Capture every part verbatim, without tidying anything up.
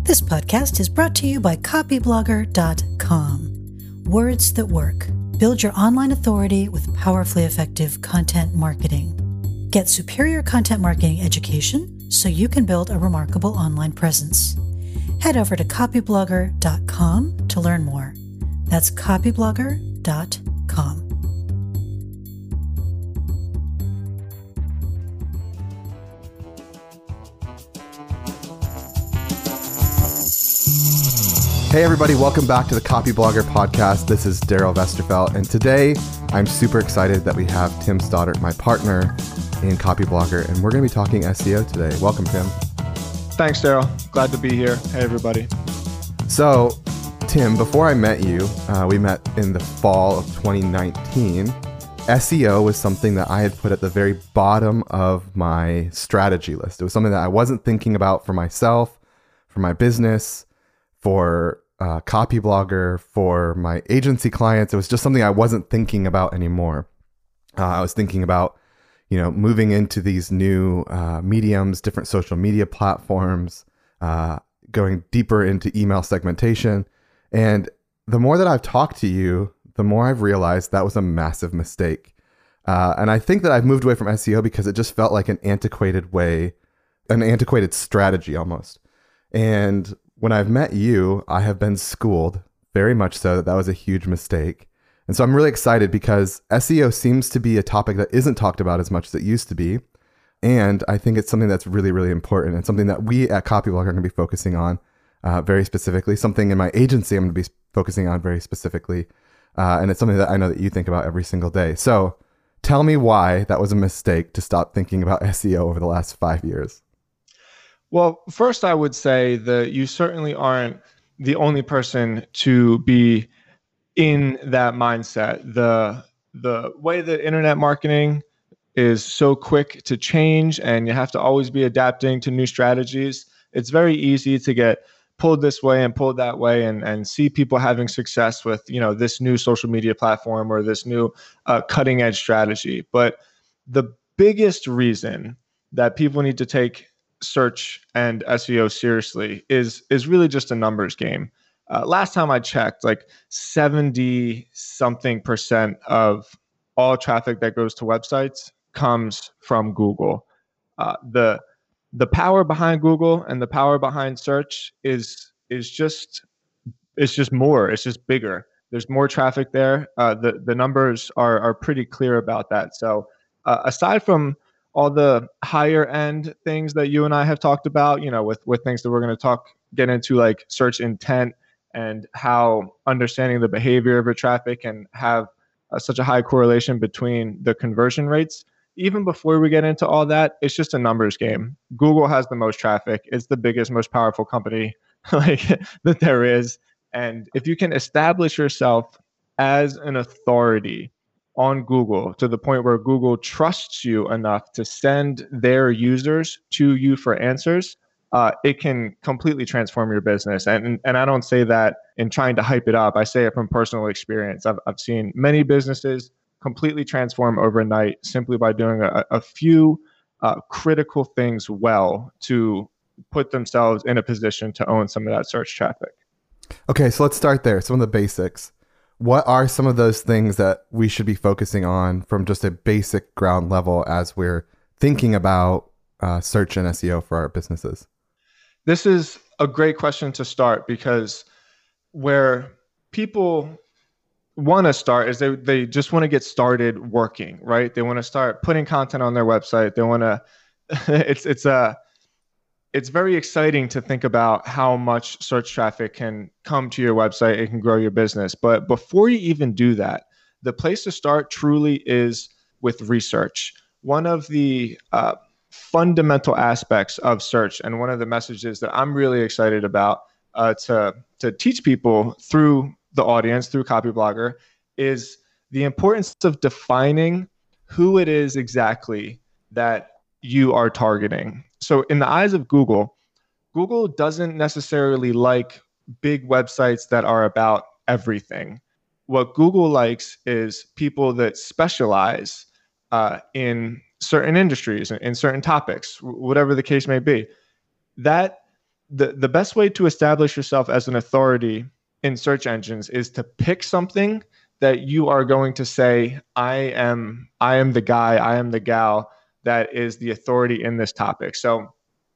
This podcast is brought to you by copyblogger dot com. Words that work. Build your online authority with powerfully effective content marketing. Get superior content marketing education so you can build a remarkable online presence. Head over to copyblogger dot com to learn more. That's copyblogger dot com. Hey everybody, welcome back to the Copyblogger podcast. This is Daryl Vesterfelt, and today I'm super excited that we have Tim Stoddart, my partner in Copyblogger, and we're going to be talking S E O today. Welcome, Tim. Thanks, Daryl. Glad to be here. Hey everybody. So, Tim, before I met you, uh, we met in the fall of twenty nineteen. S E O was something that I had put at the very bottom of my strategy list. It was something that I wasn't thinking about for myself, for my business, for uh, Copyblogger, for my agency clients. It was just something I wasn't thinking about anymore. Uh, I was thinking about, you know, moving into these new uh, mediums, different social media platforms, uh, going deeper into email segmentation. And the more that I've talked to you, the more I've realized that was a massive mistake. Uh, and I think that I've moved away from S E O because it just felt like an antiquated way, an antiquated strategy almost. And when I've met you, I have been schooled very much so that that was a huge mistake. And so I'm really excited because S E O seems to be a topic that isn't talked about as much as it used to be. And I think it's something that's really, really important and something that we at Copyblogger are going to be focusing on uh, very specifically. Something in my agency I'm going to be focusing on very specifically. Uh, and it's something that I know that you think about every single day. So tell me why that was a mistake to stop thinking about S E O over the last five years. Well, first I would say that you certainly aren't the only person to be in that mindset. The the way that internet marketing is so quick to change and you have to always be adapting to new strategies, it's very easy to get pulled this way and pulled that way and, and see people having success with, you know, this new social media platform or this new uh, cutting edge strategy. But the biggest reason that people need to take search and S E O seriously is is really just a numbers game. Uh, last time I checked, like seventy something percent of all traffic that goes to websites comes from Google. Uh, the the power behind Google and the power behind search is is just it's just more. It's just bigger. There's more traffic there. Uh, the the numbers are are pretty clear about that. So uh, aside from all the higher end things that you and I have talked about, you know, with, with things that we're going to talk, get into like search intent and how understanding the behavior of your traffic can have uh, such a high correlation between the conversion rates. Even before we get into all that, it's just a numbers game. Google has the most traffic. It's the biggest, most powerful company like that there is. And if you can establish yourself as an authority on Google to the point where Google trusts you enough to send their users to you for answers, uh, it can completely transform your business. And, and I don't say that in trying to hype it up. I say it from personal experience. I've, I've seen many businesses completely transform overnight simply by doing a, a few uh, critical things well to put themselves in a position to own some of that search traffic. Okay, so let's start there. Some of the basics. What are some of those things that we should be focusing on from just a basic ground level as we're thinking about uh, search and S E O for our businesses? This is a great question to start because where people want to start is they, they just want to get started working, right? They want to start putting content on their website. They want to, it's, it's a, it's very exciting to think about how much search traffic can come to your website. It can grow your business. But before you even do that, the place to start truly is with research. One of the uh, fundamental aspects of search and one of the messages that I'm really excited about uh, to, to teach people through the audience, through Copyblogger, is the importance of defining who it is exactly that you are targeting. So in the eyes of Google, Google doesn't necessarily like big websites that are about everything. What Google likes is people that specialize uh, in certain industries, in certain topics, whatever the case may be. That the, the best way to establish yourself as an authority in search engines is to pick something that you are going to say, I am, I am the guy, I am the gal that is the authority in this topic. So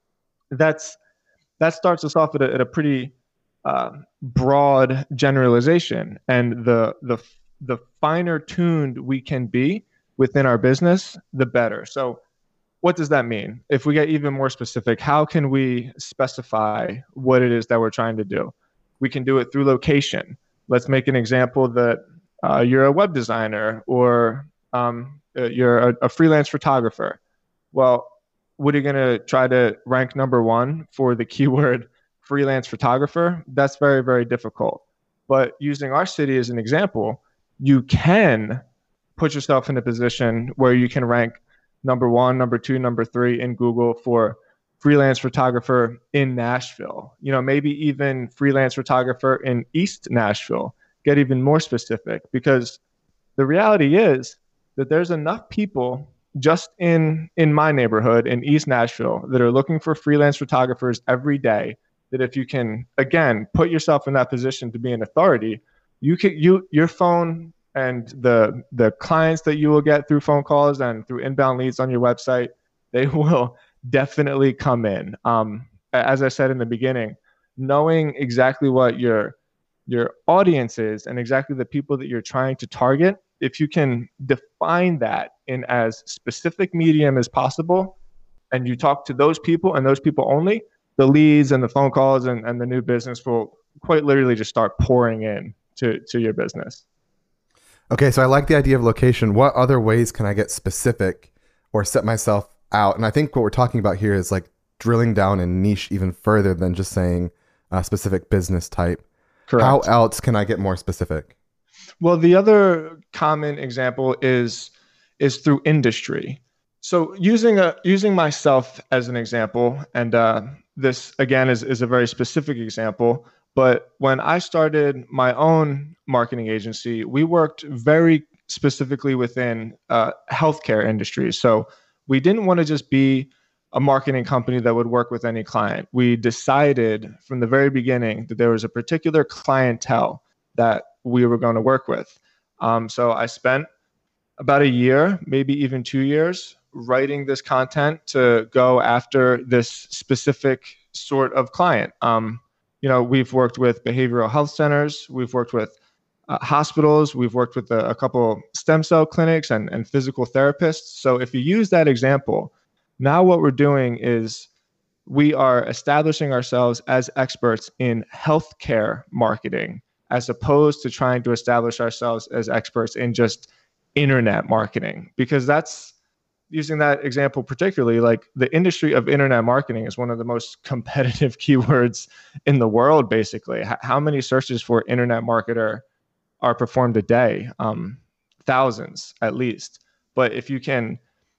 that's, that starts us off at a, at a pretty uh, broad generalization. And the, the, the finer tuned we can be within our business, the better. So what does that mean? If we get even more specific, how can we specify what it is that we're trying to do? We can do it through location. Let's make an example that uh, you're a web designer or um, you're a, a freelance photographer. Well, what are you going to try to rank number one for the keyword freelance photographer? That's very, very difficult. But using our city as an example, you can put yourself in a position where you can rank number one, number two, number three in Google for freelance photographer in Nashville. You know, maybe even freelance photographer in East Nashville. Get even more specific, because the reality is that there's enough people just in in my neighborhood in East Nashville that are looking for freelance photographers every day, that if you can, again, put yourself in that position to be an authority, you can, you your phone and the the clients that you will get through phone calls and through inbound leads on your website, they will definitely come in. Um, as I said in the beginning, knowing exactly what your your audience is and exactly the people that you're trying to target, if you can define that in as specific medium as possible, and you talk to those people and those people only, the leads and the phone calls and, and the new business will quite literally just start pouring in to, to your business. Okay, so I like the idea of location. What other ways can I get specific or set myself out? And I think what we're talking about here is like drilling down and niche even further than just saying a specific business type. Correct. How else can I get more specific? Well, the other common example is is through industry. So using a using myself as an example, and uh, this again is, is a very specific example, but when I started my own marketing agency, we worked very specifically within uh, healthcare industries. So we didn't want to just be a marketing company that would work with any client. We decided from the very beginning that there was a particular clientele that we were going to work with. Um, so I spent about a year, maybe even two years, writing this content to go after this specific sort of client. Um, you know, we've worked with behavioral health centers, we've worked with uh, hospitals, we've worked with a, a couple stem cell clinics and, and physical therapists. So if you use that example, now what we're doing is we are establishing ourselves as experts in healthcare marketing, as opposed to trying to establish ourselves as experts in just internet marketing. Because that's, using that example particularly, like the industry of internet marketing is one of the most competitive keywords in the world, basically. H- how many searches for internet marketer are performed a day? Um, thousands, at least. But if you can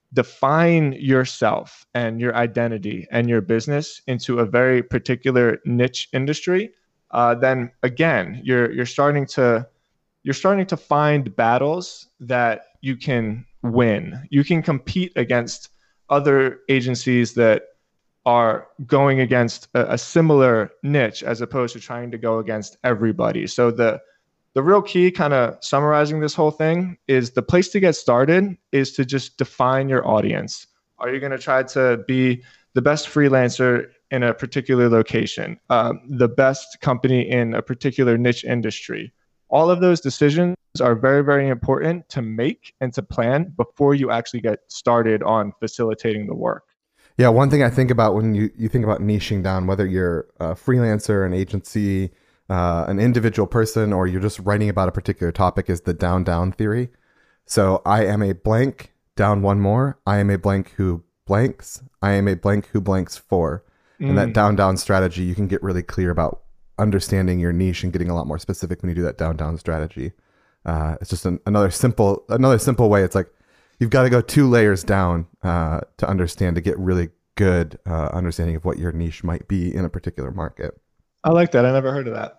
define yourself and your identity and your business into a very particular niche industry, uh, then again, you're you're starting to you're starting to find battles that you can win. You can compete against other agencies that are going against a, a similar niche, as opposed to trying to go against everybody. So the The real key, kind of summarizing this whole thing, is the place to get started is to just define your audience. Are you going to try to be the best freelancer in a particular location, uh, the best company in a particular niche industry? All of those decisions are very, very important to make and to plan before you actually get started on facilitating the work. Yeah, one thing I think about when you, you think about niching down, whether you're a freelancer, an agency, uh, an individual person, or you're just writing about a particular topic, is the down down theory. So I am a blank, down one more. I am a blank who blanks. I am a blank who blanks for. Mm. And that down down strategy, you can get really clear about understanding your niche and getting a lot more specific when you do that down down strategy. Uh, it's just an, another simple another simple way. It's like you've got to go two layers down uh, to understand, to get really good uh, understanding of what your niche might be in a particular market. I like that. I never heard of that.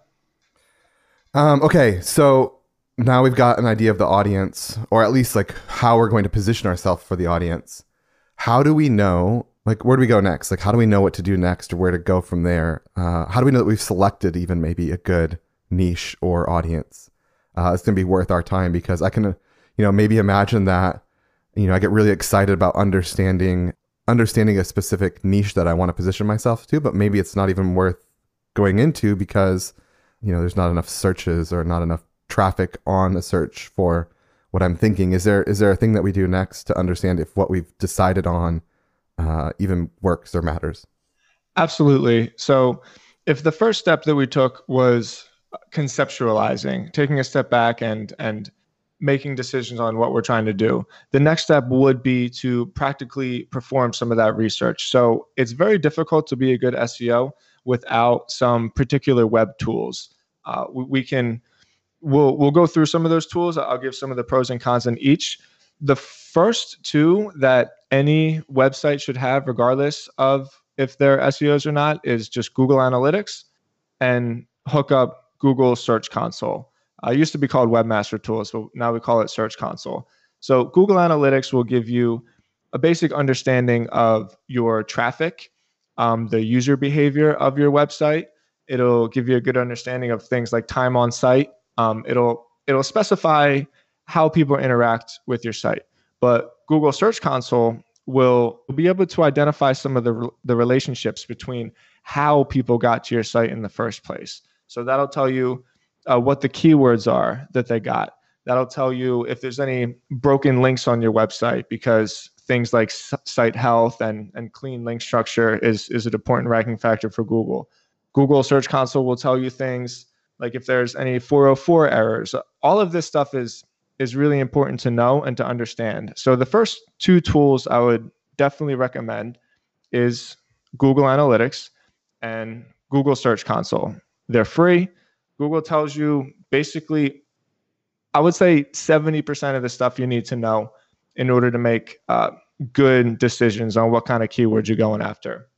Um, okay, so now we've got an idea of the audience, or at least like how we're going to position ourselves for the audience. How do we know like, where do we go next? Like, how do we know what to do next or where to go from there? Uh, how do we know that we've selected even maybe a good niche or audience? Uh, it's going to be worth our time, because I can, uh, you know, maybe imagine that, you know, I get really excited about understanding, understanding a specific niche that I want to position myself to, but maybe it's not even worth going into because, you know, there's not enough searches or not enough traffic on a search for what I'm thinking. Is there, is there a thing that we do next to understand if what we've decided on uh, even works or matters? Absolutely. So if the first step that we took was conceptualizing, taking a step back and, and making decisions on what we're trying to do, the next step would be to practically perform some of that research. So it's very difficult to be a good S E O without some particular web tools. Uh, we, we can, we'll, we'll go through some of those tools. I'll give some of the pros and cons in each. The first two that any website should have, regardless of if they're S E Os or not, is just Google Analytics and hook up Google Search Console. Uh, it used to be called Webmaster Tools, but now we call it Search Console. So Google Analytics will give you a basic understanding of your traffic, um, the user behavior of your website. It'll give you a good understanding of things like time on site. Um, it'll it'll specify how people interact with your site. But Google Search Console will be able to identify some of the, the relationships between how people got to your site in the first place. So that'll tell you uh, what the keywords are that they got. That'll tell you if there's any broken links on your website, because things like s- site health and, and clean link structure is, is an important ranking factor for Google. Google Search Console will tell you things like if there's any four oh four errors. All of this stuff is is really important to know and to understand. So the first two tools I would definitely recommend is Google Analytics and Google Search Console. They're free. Google tells you basically, I would say seventy percent of the stuff you need to know in order to make uh, good decisions on what kind of keywords you're going after.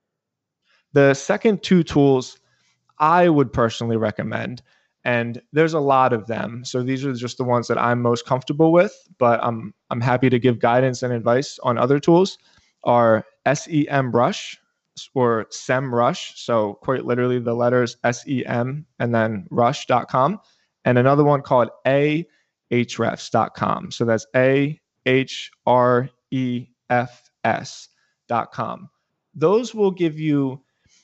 The second two tools I would personally recommend, and there's a lot of them, so these are just the ones that I'm most comfortable with, but I'm I'm happy to give guidance and advice on other tools, are SEMrush or SEMrush, so quite literally the letters S E M and then rush dot com, and another one called Ahrefs dot com. So that's A H R E F S dot com. Those will give you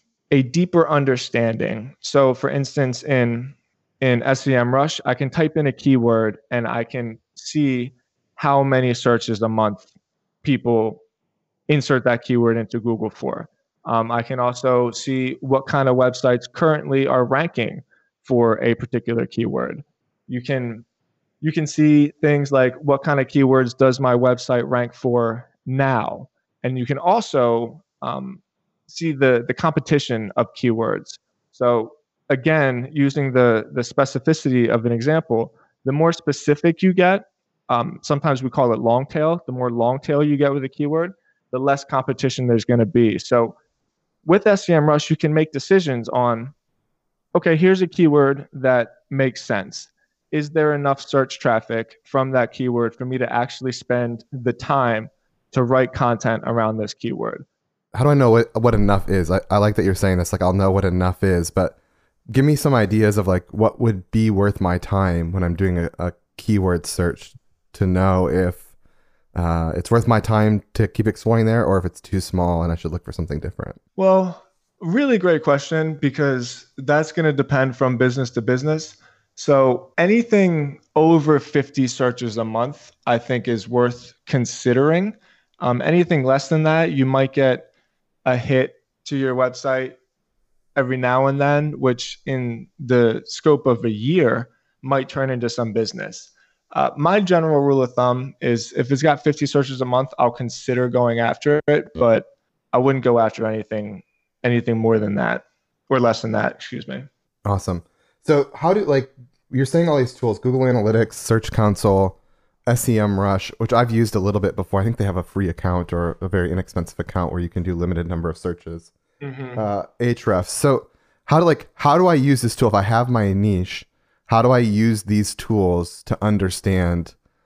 a deeper understanding. So for instance, in in SEMrush, I can type in a keyword and I can see how many searches a month people insert that keyword into Google for. Um, I can also see what kind of websites currently are ranking for a particular keyword. You can you can see things like what kind of keywords does my website rank for now, and you can also um, see the the competition of keywords. So again, using the the specificity of an example, the more specific you get, um, sometimes we call it long tail. The more long tail you get with a keyword, the less competition there's going to be. So with SEMrush, you can make decisions on, okay, here's a keyword that makes sense. Is there enough search traffic from that keyword for me to actually spend the time to write content around this keyword? How do I know what, what enough is? I, I like that you're saying this, like I'll know what enough is, but give me some ideas of like what would be worth my time when I'm doing a, a keyword search to know if uh, it's worth my time to keep exploring there, or if it's too small and I should look for something different. Well, really great question, because that's going to depend from business to business. So anything over fifty searches a month, I think is worth considering. Um, anything less than that, you might get a hit to your website every now and then, which in the scope of a year might turn into some business. Uh, my general rule of thumb is if it's got fifty searches a month, I'll consider going after it, but I wouldn't go after anything anything more than that, or less than that, excuse me. Awesome. So how do, like, you're saying all these tools, Google Analytics, Search Console, SEMrush, which I've used a little bit before. I think they have a free account or a very inexpensive account where you can do limited number of searches. Mm-hmm. Uh, Ahrefs. So how do like how do I use this tool if I have my niche? How do I use these tools to understand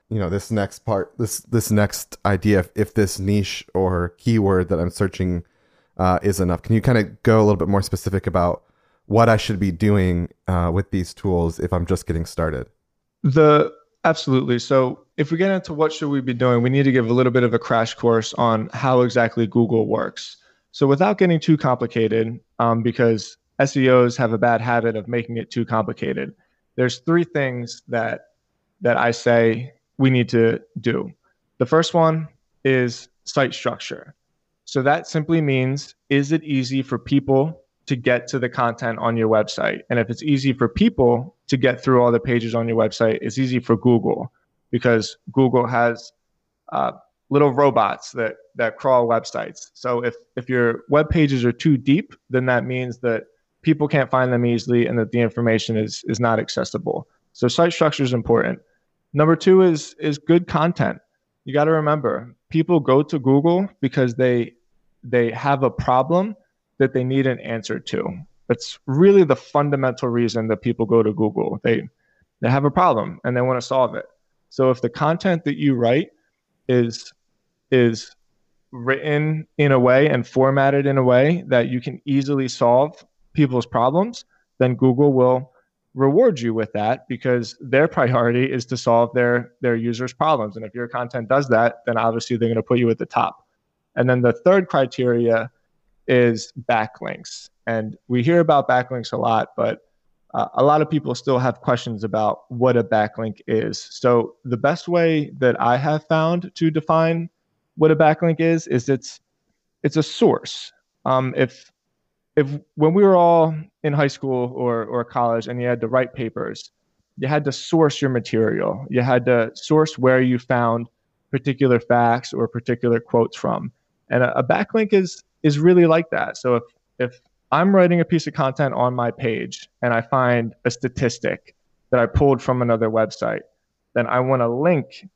you know, this next part, this this next idea, if, if this niche or keyword that I'm searching uh, is enough. Can you kind of go a little bit more specific about what I should be doing uh, with these tools if I'm just getting started? The absolutely. So if we get into what should we be doing, we need to give a little bit of a crash course on how exactly Google works. So without getting too complicated, um, because S E Os have a bad habit of making it too complicated, there's three things that that I say we need to do. The first one is site structure. So that simply means, is it easy for people to get to the content on your website? And if it's easy for people to get through all the pages on your website, it's easy for Google, because Google has uh, little robots that that crawl websites. So if if your web pages are too deep, then that means that people can't find them easily and that the information is is not accessible. So site structure is important. Number two is is good content. You got to remember, people go to Google because they they have a problem that they need an answer to. That's really the fundamental reason that people go to Google. They they have a problem and they want to solve it. So if the content that you write is is written in a way and formatted in a way that you can easily solve people's problems, then Google will reward you with that, because their priority is to solve their their users' problems. And if your content does that, then obviously they're going to put you at the top. And then the third criteria is backlinks. And we hear about backlinks a lot, but uh, a lot of people still have questions about what a backlink is. So the best way that I have found to define what a backlink is, is it's it's a source. Um, if if when we were all in high school or or college and you had to write papers, you had to source your material. You had to source where you found particular facts or particular quotes from. And a, a backlink is is really like that. So if if I'm writing a piece of content on my page and I find a statistic that I pulled from another website, then I want to link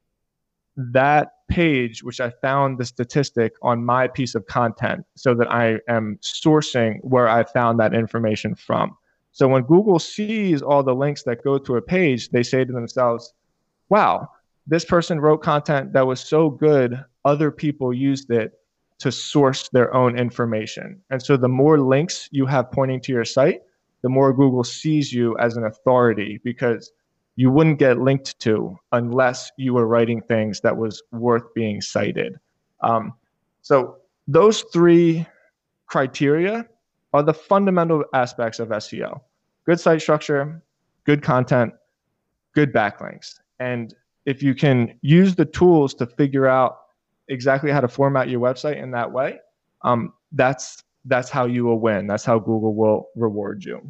that page, which I found the statistic, on my piece of content, so that I am sourcing where I found that information from. So when Google sees all the links that go to a page, they say to themselves, wow, this person wrote content that was so good, other people used it to source their own information. And so the more links you have pointing to your site, the more Google sees you as an authority, because you wouldn't get linked to unless you were writing things that was worth being cited. Um, so those three criteria are the fundamental aspects of S E O. Good site structure, good content, good backlinks. And if you can use the tools to figure out exactly how to format your website in that way, um, that's that's how you will win. That's how Google will reward you.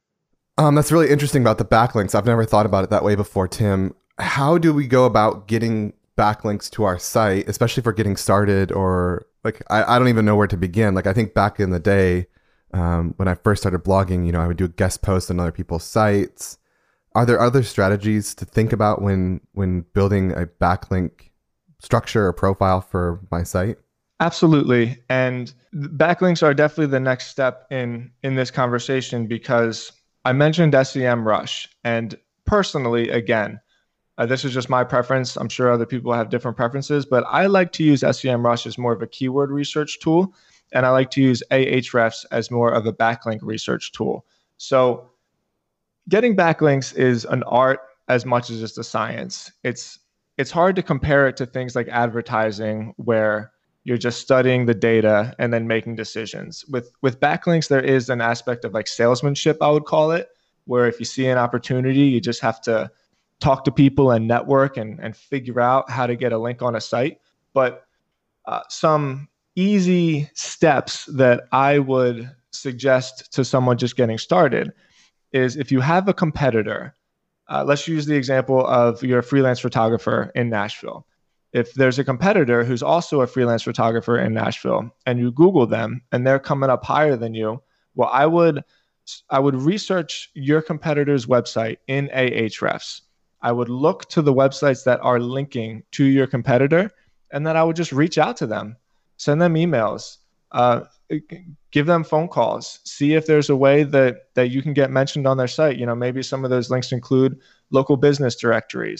Um, that's really interesting about the backlinks. I've never thought about it that way before, Tim. How do we go about getting backlinks to our site, especially for getting started, or like, I, I don't even know where to begin. Like, I think back in the day, um, when I first started blogging, you know, I would do guest posts on other people's sites. Are there other strategies to think about when, when building a backlink structure or profile for my site? Absolutely. And backlinks are definitely the next step in, in this conversation, because I mentioned SEMrush, and personally, again, uh, this is just my preference. I'm sure other people have different preferences, but I like to use SEMrush as more of a keyword research tool, and I like to use Ahrefs as more of a backlink research tool. So getting backlinks is an art as much as it's a science. It's it's hard to compare it to things like advertising, where you're just studying the data and then making decisions. With with backlinks, there is an aspect of like salesmanship, I would call it, where if you see an opportunity, you just have to talk to people and network and, and figure out how to get a link on a site. But uh, some easy steps that I would suggest to someone just getting started is, if you have a competitor, uh, let's use the example of you're a freelance photographer in Nashville. If there's a competitor who's also a freelance photographer in Nashville and you Google them and they're coming up higher than you, well, I would I would research your competitor's website in Ahrefs. I would look to the websites that are linking to your competitor, and then I would just reach out to them, send them emails, uh, give them phone calls, see if there's a way that that you can get mentioned on their site. You know, maybe some of those links include local business directories.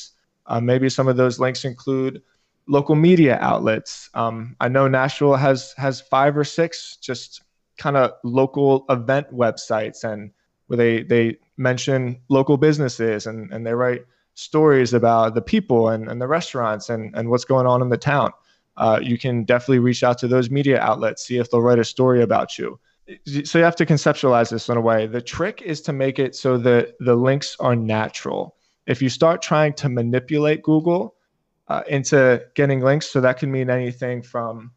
Uh, maybe some of those links include local media outlets. Um, I know Nashville has has five or six just kind of local event websites, and where they they mention local businesses and, and they write stories about the people and, and the restaurants and, and what's going on in the town. Uh, you can definitely reach out to those media outlets, see if they'll write a story about you. So you have to conceptualize this in a way. The trick is to make it so that the links are natural. If you start trying to manipulate Google uh, into getting links, so that can mean anything from,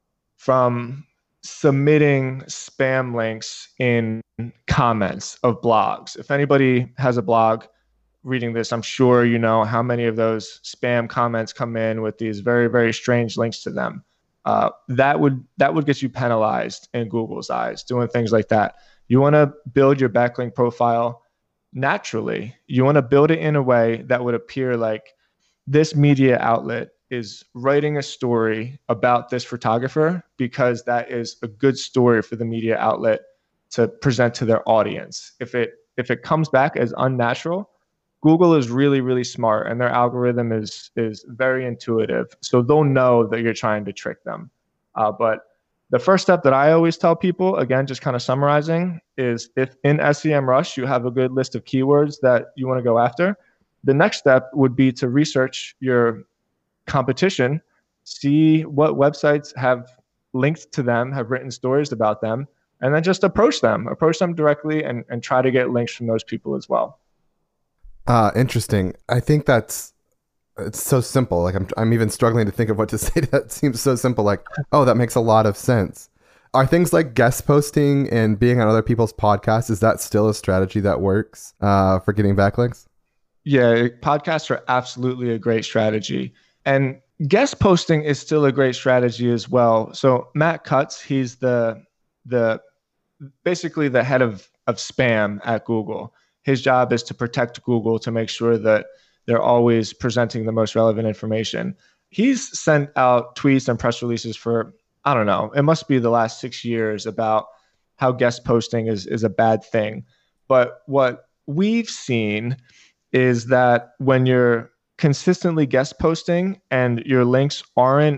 from submitting spam links in comments of blogs. If anybody has a blog reading this, I'm sure you know how many of those spam comments come in with these very, very strange links to them. Uh, that would that would get you penalized in Google's eyes, doing things like that. You want to build your backlink profile naturally. You want to build it in a way that would appear like this media outlet is writing a story about this photographer because that is a good story for the media outlet to present to their audience. If it if it comes back as unnatural, Google is really, really smart, and their algorithm is is very intuitive. So they'll know that you're trying to trick them. Uh, but the first step that I always tell people, again, just kind of summarizing, is if in SEMrush you have a good list of keywords that you want to go after, the next step would be to research your competition, see what websites have linked to them, have written stories about them, and then just approach them, approach them directly and, and try to get links from those people as well. Uh, interesting. I think that's, it's so simple. Like I'm, I'm even struggling to think of what to say. That seems so simple. Like, oh, that makes a lot of sense. Are things like guest posting and being on other people's podcasts, is that still a strategy that works uh, for getting backlinks? Yeah, podcasts are absolutely a great strategy. And guest posting is still a great strategy as well. So Matt Cutts, he's the the basically the head of, of spam at Google. His job is to protect Google, to make sure that they're always presenting the most relevant information. He's sent out tweets and press releases for, I don't know, it must be the last six years about how guest posting is, is a bad thing. But what we've seen is that when you're consistently guest posting and your links aren't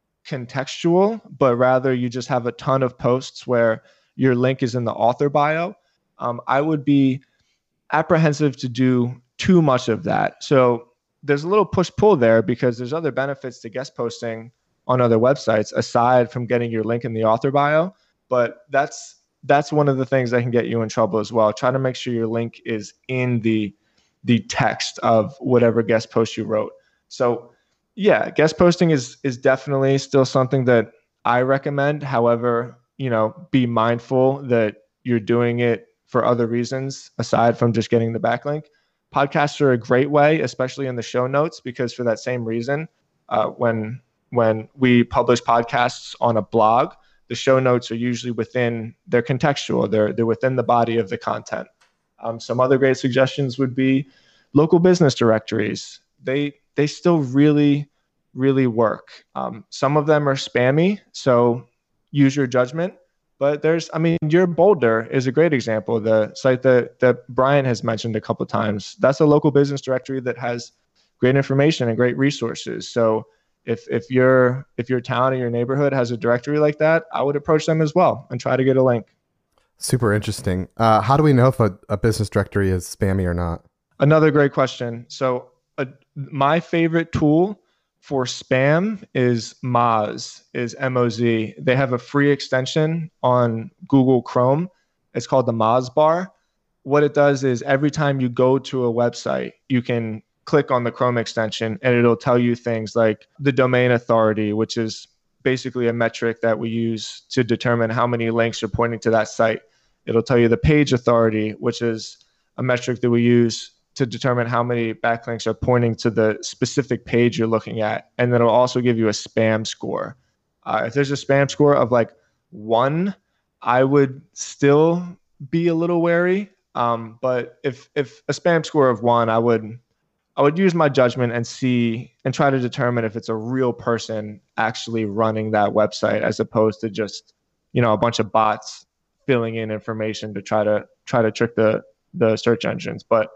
contextual, but rather you just have a ton of posts where your link is in the author bio, um, I would be apprehensive to do too much of that. So there's a little push-pull there because there's other benefits to guest posting on other websites aside from getting your link in the author bio. But that's that's one of the things that can get you in trouble as well. Try to make sure your link is in the the text of whatever guest post you wrote. So yeah, guest posting is is definitely still something that I recommend. However, you know, be mindful that you're doing it for other reasons aside from just getting the backlink. Podcasts are a great way, especially in the show notes, because for that same reason, uh, when when we publish podcasts on a blog, the show notes are usually within, they're contextual, they're they're within the body of the content. Um, some other great suggestions would be local business directories. They they still really, really work. Um, some of them are spammy, so use your judgment. But there's, I mean, Your Boulder is a great example. The site that, that Brian has mentioned a couple of times, that's a local business directory that has great information and great resources. So if if your if your town or your neighborhood has a directory like that, I would approach them as well and try to get a link. Super interesting. Uh, how do we know if a, a business directory is spammy or not? Another great question. So uh, my favorite tool for spam is Moz, is M O Z. They have a free extension on Google Chrome. It's called the Moz bar. What it does is every time you go to a website, you can click on the Chrome extension and it'll tell you things like the domain authority, which is basically a metric that we use to determine how many links are pointing to that site. It'll tell you the page authority, which is a metric that we use to determine how many backlinks are pointing to the specific page you're looking at. And then it'll also give you a spam score. Uh, if there's a spam score of like one, I would still be a little wary. Um, but if if a spam score of one, I would I would use my judgment and see and try to determine if it's a real person actually running that website as opposed to just, you know, a bunch of bots filling in information to try to try to trick the the search engines. But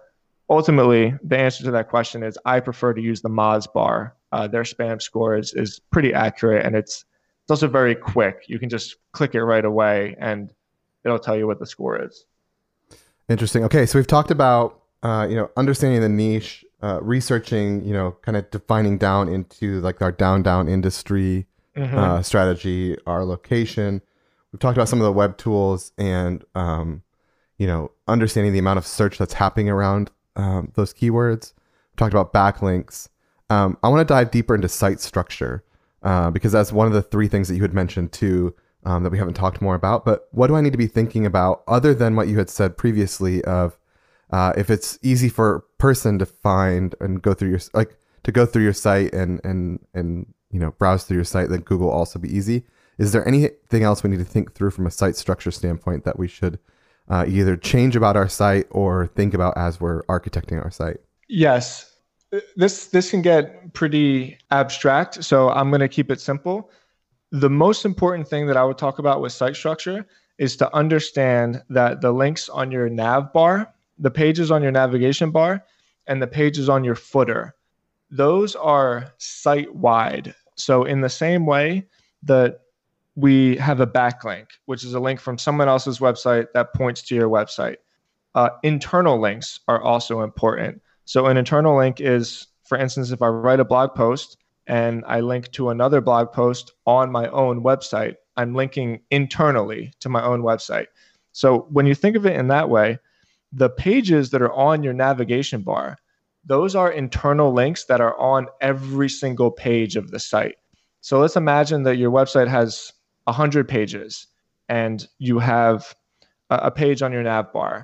ultimately, the answer to that question is I prefer to use the Moz bar. Uh, their spam score is, is pretty accurate, and it's, it's also very quick. You can just click it right away, and it'll tell you what the score is. Interesting. Okay, so we've talked about uh, you know, understanding the niche, uh, researching, you know, kind of defining down into like our down down industry mm-hmm. uh, strategy, our location. We've talked about some of the web tools and um, you know, understanding the amount of search that's happening around um, those keywords. We talked about backlinks. Um, I want to dive deeper into site structure uh, because that's one of the three things that you had mentioned too um, that we haven't talked more about. But what do I need to be thinking about other than what you had said previously of uh, if it's easy for a person to find and go through your like to go through your site and and and you know browse through your site, then Google will also be easy. Is there anything else we need to think through from a site structure standpoint that we should uh, either change about our site or think about as we're architecting our site? Yes. This this can get pretty abstract, so I'm going to keep it simple. The most important thing that I would talk about with site structure is to understand that the links on your nav bar, the pages on your navigation bar, and the pages on your footer, those are site-wide. So in the same way that we have a backlink, which is a link from someone else's website that points to your website, uh, internal links are also important. So an internal link is, for instance, if I write a blog post and I link to another blog post on my own website, I'm linking internally to my own website. So when you think of it in that way, the pages that are on your navigation bar, those are internal links that are on every single page of the site. So let's imagine that your website has one hundred pages and you have a page on your nav bar.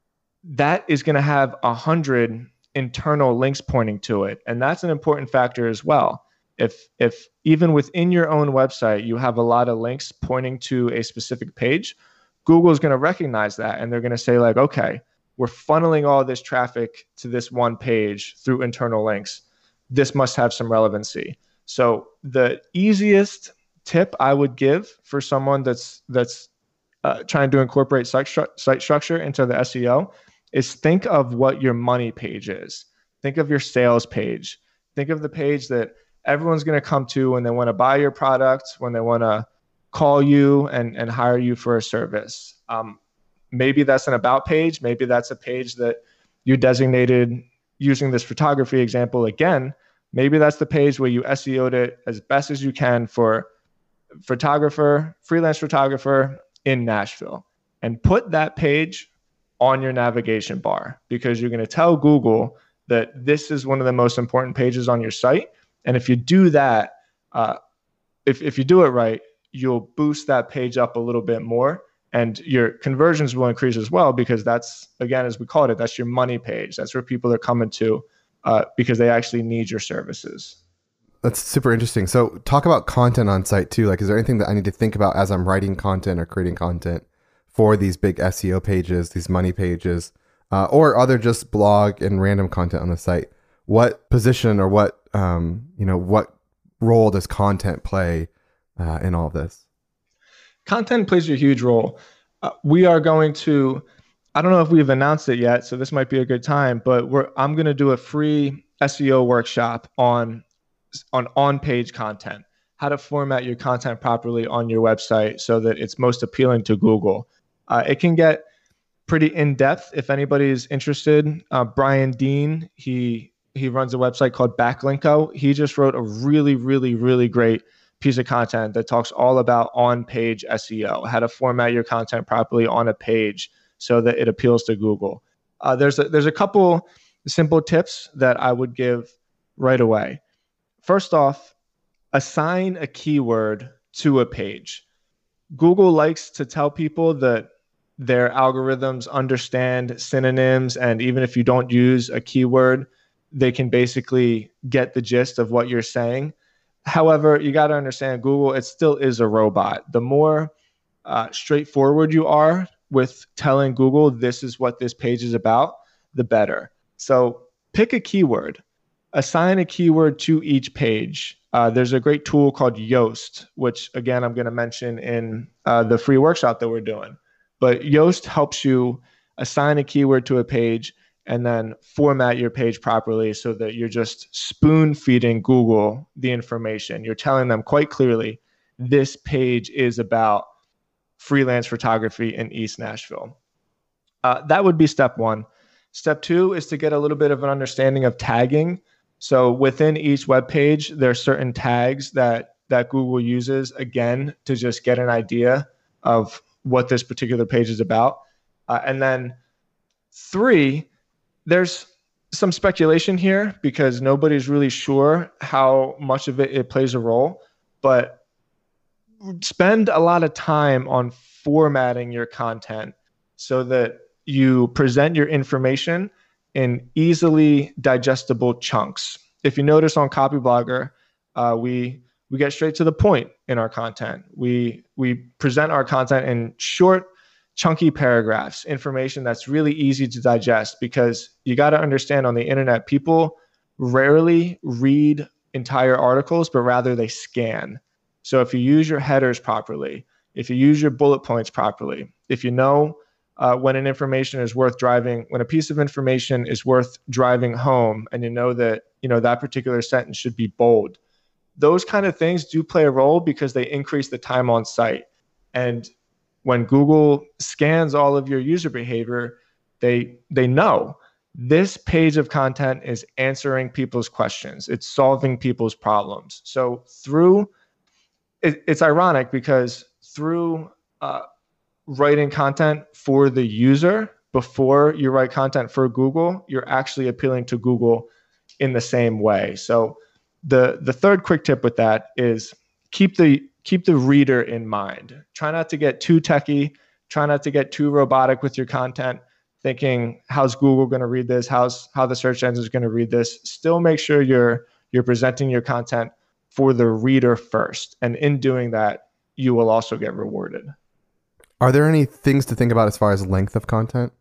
That is going to have one hundred internal links pointing to it. And that's an important factor as well. If if even within your own website, you have a lot of links pointing to a specific page, Google is going to recognize that. And they're going to say like, okay, we're funneling all this traffic to this one page through internal links. This must have some relevancy. So the easiest tip I would give for someone that's that's uh, trying to incorporate site, stru- site structure into the S E O is think of what your money page is. Think of your sales page. Think of the page that everyone's going to come to when they want to buy your product, when they want to call you and, and hire you for a service. Um, maybe that's an about page. Maybe that's a page that you designated using this photography example again. Maybe that's the page where you S E O'd it as best as you can for photographer, freelance photographer in Nashville, and put that page on your navigation bar, because you're going to tell Google that this is one of the most important pages on your site. And if you do that, uh, if, if you do it right, you'll boost that page up a little bit more and your conversions will increase as well, because that's, again, as we call it, that's your money page. That's where people are coming to uh, because they actually need your services. That's super interesting. So talk about content on site too. Like, is there anything that I need to think about as I'm writing content or creating content for these big S E O pages, these money pages, uh, or other just blog and random content on the site? What position or what, um, you know, what role does content play uh, in all of this? Content plays a huge role. Uh, we are going to, I don't know if we've announced it yet, so this might be a good time, but we're, I'm going to do a free S E O workshop on, on on-page content, how to format your content properly on your website so that it's most appealing to Google. Uh, it can get pretty in-depth if anybody's interested. Uh, Brian Dean, he he runs a website called Backlinko. He just wrote a really, really, really great piece of content that talks all about on-page S E O, how to format your content properly on a page so that it appeals to Google. Uh, there's a, there's a couple simple tips that I would give right away. First off, assign a keyword to a page. Google likes to tell people that their algorithms understand synonyms, and even if you don't use a keyword, they can basically get the gist of what you're saying. However, you got to understand, Google, it still is a robot. The more uh, straightforward you are with telling Google this is what this page is about, the better. So pick a keyword, assign a keyword to each page. Uh, there's a great tool called Yoast, which again, I'm going to mention in uh, the free workshop that we're doing. But Yoast helps you assign a keyword to a page and then format your page properly so that you're just spoon feeding Google the information. You're telling them quite clearly, this page is about freelance photography in East Nashville. Uh, that would be step one. Step two is to get a little bit of an understanding of tagging. So within each web page, there are certain tags that, that Google uses, again, to just get an idea of what this particular page is about. Uh, and then three, there's some speculation here because nobody's really sure how much of it, it plays a role, but spend a lot of time on formatting your content so that you present your information in easily digestible chunks. If you notice on Copyblogger, uh, we we get straight to the point in our content. We we present our content in short, chunky paragraphs, information that's really easy to digest, because you got to understand, on the internet, people rarely read entire articles, but rather they scan. So if you use your headers properly, if you use your bullet points properly, if you know uh, when an information is worth driving, when a piece of information is worth driving home, and you know that, you know, that particular sentence should be bold, those kind of things do play a role because they increase the time on site. And when Google scans all of your user behavior, they they know this page of content is answering people's questions. It's solving people's problems. So through It, it's ironic because through uh, writing content for the user before you write content for Google, you're actually appealing to Google in the same way. So the the third quick tip with that is keep the keep the reader in mind. Try not to get too techie. Try not to get too robotic with your content, thinking, how's Google going to read this? How's how the search engine is going to read this? Still make sure you're you're presenting your content for the reader first. And in doing that, you will also get rewarded. Are there any things to think about as far as length of content?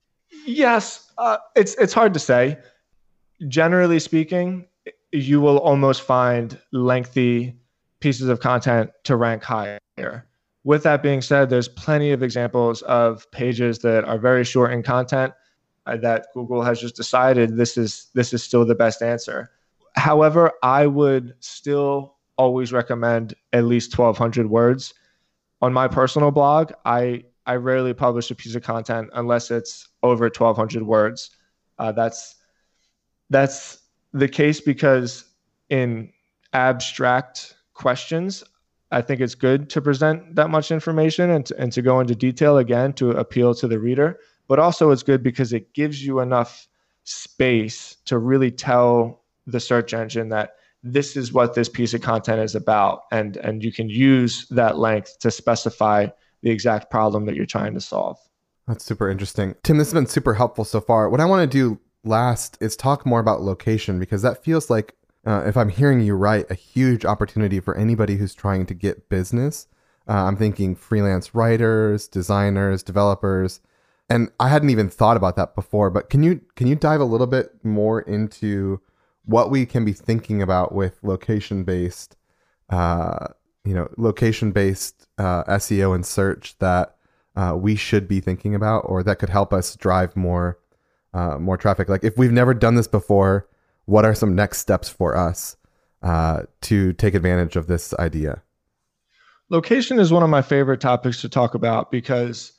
Yes, uh, it's it's hard to say. Generally speaking, you will almost find lengthy pieces of content to rank higher. With that being said, there's plenty of examples of pages that are very short in content uh, that Google has just decided this is this is still the best answer. However, I would still always recommend at least twelve hundred words. On my personal blog, I, I rarely publish a piece of content unless it's over twelve hundred words. Uh, that's, that's the case because in abstract questions, I think it's good to present that much information and to, and to go into detail, again, to appeal to the reader. But also it's good because it gives you enough space to really tell the search engine that this is what this piece of content is about. And, and you can use that length to specify the exact problem that you're trying to solve. That's super interesting. Tim, this has been super helpful so far. What I want to do last is talk more about location, because that feels like, uh, if I'm hearing you right, a huge opportunity for anybody who's trying to get business. Uh, I'm thinking freelance writers, designers, developers, and I hadn't even thought about that before. But can you can you dive a little bit more into what we can be thinking about with location-based, uh, you know, location-based uh, S E O and search that uh, we should be thinking about, or that could help us drive more, uh, more traffic? Like, if we've never done this before, what are some next steps for us uh, to take advantage of this idea? Location is one of my favorite topics to talk about because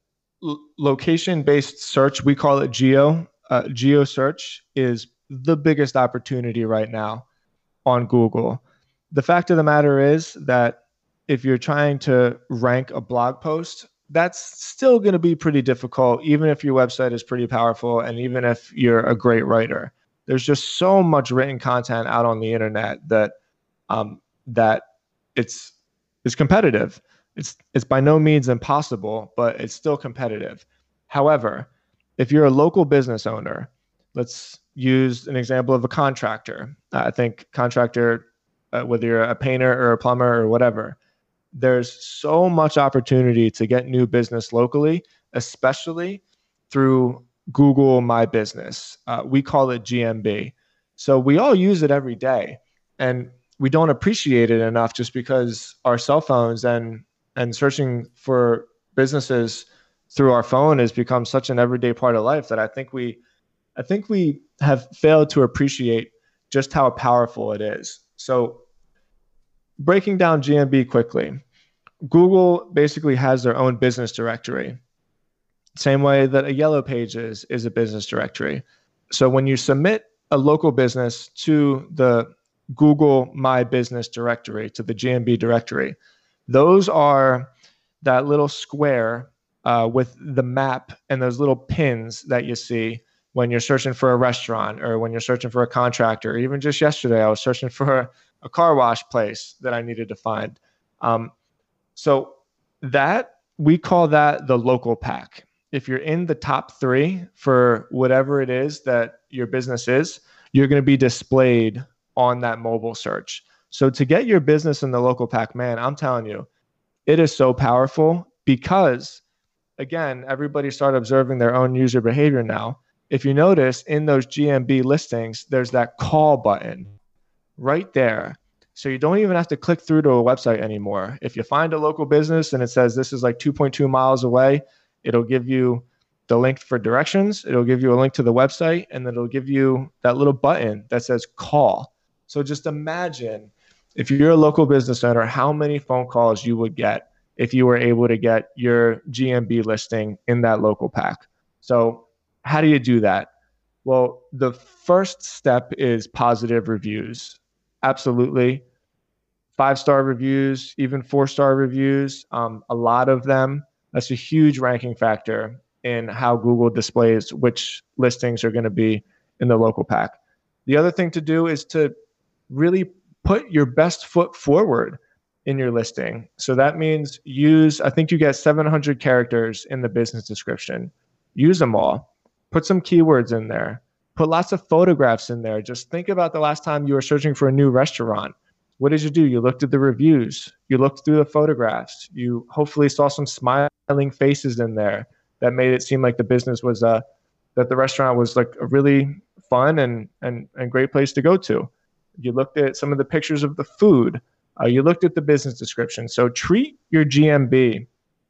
l- location-based search, we call it geo, uh, geo search, is the biggest opportunity right now on Google. The fact of the matter is that if you're trying to rank a blog post, that's still going to be pretty difficult, even if your website is pretty powerful and even if you're a great writer. There's just so much written content out on the internet that um, that it's it's competitive. It's it's by no means impossible, but it's still competitive. However, if you're a local business owner, let's use an example of a contractor. Uh, I think contractor, uh, whether you're a painter or a plumber or whatever, there's so much opportunity to get new business locally, especially through Google My Business. Uh, we call it G M B. So we all use it every day, and we don't appreciate it enough just because our cell phones and and searching for businesses through our phone has become such an everyday part of life that I think we I think we have failed to appreciate just how powerful it is. So breaking down G M B quickly, Google basically has their own business directory. Same way that a Yellow Pages is a business directory. So when you submit a local business to the Google My Business directory, to the G M B directory, those are that little square uh, with the map and those little pins that you see when you're searching for a restaurant or when you're searching for a contractor. Even just yesterday, I was searching for a, a car wash place that I needed to find. Um, so that, we call that the local pack. If you're in the top three for whatever it is that your business is, you're going to be displayed on that mobile search. So to get your business in the local pack, man, I'm telling you, it is so powerful because, again, everybody started observing their own user behavior now. If you notice in those G M B listings, there's that call button right there. So you don't even have to click through to a website anymore. If you find a local business and it says this is like two point two miles away, it'll give you the link for directions. It'll give you a link to the website, and then it'll give you that little button that says call. So just imagine if you're a local business owner, how many phone calls you would get if you were able to get your G M B listing in that local pack. So how do you do that? Well, the first step is positive reviews. Absolutely. Five-star reviews, even four-star reviews, um, a lot of them. That's a huge ranking factor in how Google displays which listings are going to be in the local pack. The other thing to do is to really put your best foot forward in your listing. So that means use, I think you get seven hundred characters in the business description. Use them all. Put some keywords in there. Put lots of photographs in there. Just think about the last time you were searching for a new restaurant. What did you do? You looked at the reviews. You looked through the photographs. You hopefully saw some smiling faces in there that made it seem like the business was, uh, that the restaurant was like a really fun and, and, and great place to go to. You looked at some of the pictures of the food. Uh, you looked at the business description. So treat your G M B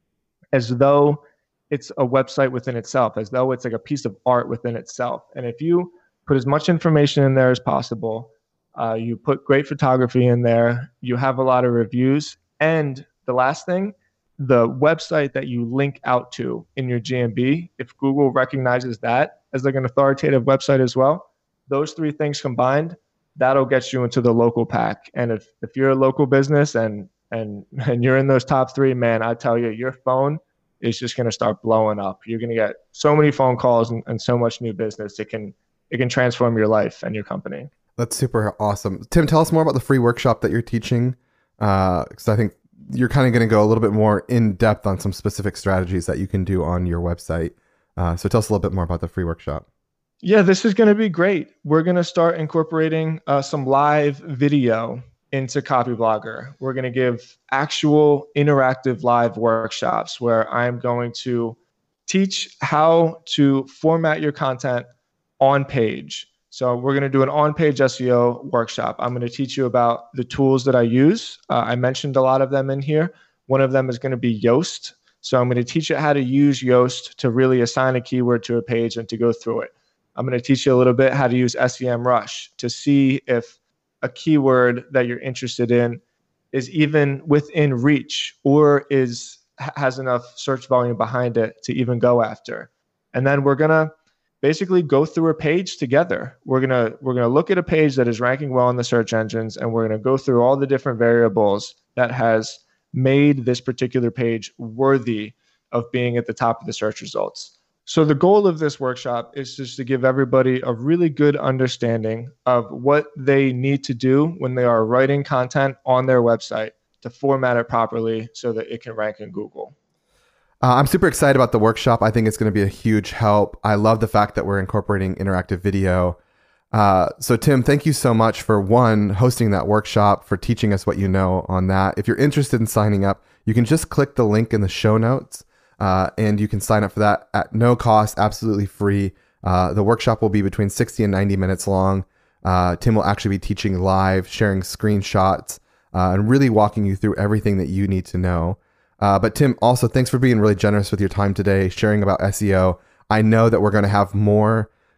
as though it's a website within itself, as though it's like a piece of art within itself. And if you put as much information in there as possible, uh, you put great photography in there, you have a lot of reviews, and the last thing, the website that you link out to in your G M B, if Google recognizes that as like an authoritative website as well, those three things combined, that'll get you into the local pack. And if, if you're a local business and, and, and you're in those top three, man, I tell you, your phone is just going to start blowing up. You're going to get so many phone calls and, and so much new business. It can it can transform your life and your company. That's super awesome. Tim, tell us more about the free workshop that you're teaching, because uh, I think you're kind of going to go a little bit more in depth on some specific strategies that you can do on your website. Uh, so tell us a little bit more about the free workshop. Yeah, this is going to be great. We're going to start incorporating uh, some live video into Copyblogger. We're going to give actual interactive live workshops where I'm going to teach how to format your content on page. So we're going to do an on-page S E O workshop. I'm going to teach you about the tools that I use. Uh, I mentioned a lot of them in here. One of them is going to be Yoast. So I'm going to teach you how to use Yoast to really assign a keyword to a page and to go through it. I'm going to teach you a little bit how to use SEMrush to see if a keyword that you're interested in is even within reach or is has enough search volume behind it to even go after. And then we're going to basically go through a page together. We're going to we're going to look at a page that is ranking well in the search engines, and we're going to go through all the different variables that has made this particular page worthy of being at the top of the search results. So the goal of this workshop is just to give everybody a really good understanding of what they need to do when they are writing content on their website to format it properly so that it can rank in Google. Uh, I'm super excited about the workshop. I think it's going to be a huge help. I love the fact that we're incorporating interactive video. Uh, so Tim, thank you so much for one, hosting that workshop, for teaching us what you know on that. If you're interested in signing up, you can just click the link in the show notes. Uh, and you can sign up for that at no cost, absolutely free. Uh, the workshop will be between sixty and ninety minutes long. Uh, Tim will actually be teaching live, sharing screenshots, uh, and really walking you through everything that you need to know. Uh, but Tim, also, thanks for being really generous with your time today, sharing about S E O. I know that we're going to have more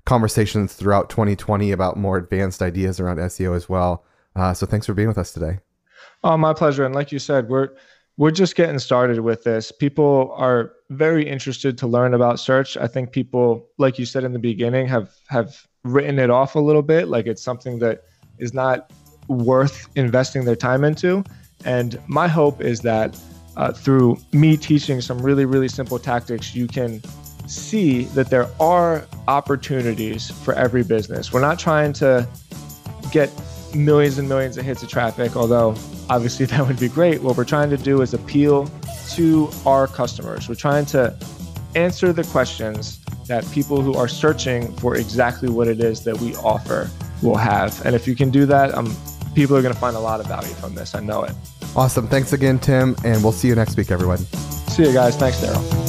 conversations throughout twenty twenty about more advanced ideas around S E O as well. Uh, so thanks for being with us today. Oh, my pleasure. And like you said, we're we're just getting started with this. People are very interested to learn about search. I think people, like you said in the beginning, have have written it off a little bit, like it's something that is not worth investing their time into. And my hope is that uh, through me teaching some really, really simple tactics, you can see that there are opportunities for every business. We're not trying to get millions and millions of hits of traffic, although obviously that would be great. What we're trying to do is appeal to our customers. We're trying to answer the questions that people who are searching for exactly what it is that we offer will have. And if you can do that, um, people are going to find a lot of value from this. I know it. Awesome. Thanks again, Tim. And we'll see you next week, everyone. See you guys. Thanks, Daryl.